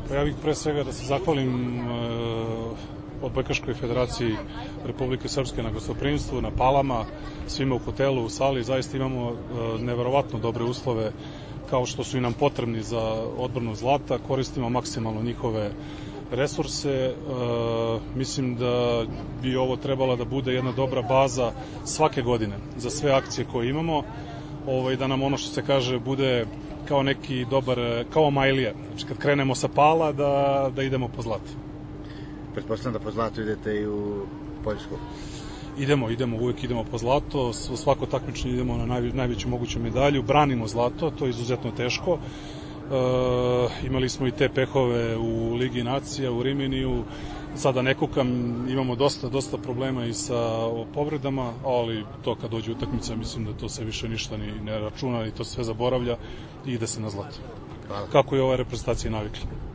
Ja bih pre svega da se zahvalim Odbojkaškoj federaciji Republike Srpske na gostoprimstvu, na Palama, svima u hotelu, u sali. Zaista imamo neverovatno dobre uslove kao što su i nam potrebni za odbranu zlata. Koristimo maksimalno njihove resurse. Mislim da bi ovo trebala da bude jedna dobra baza svake godine za sve akcije koje imamo, da nam ono što se kaže bude kao neki dobar, kao Majlija. Znači kad krenemo sa Pala da idemo po zlatu. Pretpostavljam da po zlatu idete i u Poljsku. Uvijek idemo po zlato, svako takmičenje idemo na najveću moguću medalju, branimo zlato, to je izuzetno teško. Imali smo i te pehove u Ligi nacija, u Riminiju, sada ne kukam, imamo dosta problema i sa povredama, ali to kad dođe utakmica mislim da to se više ništa ni ne računa i to sve zaboravlja i ide se na zlato. Kako je ova reprezentacija navikla.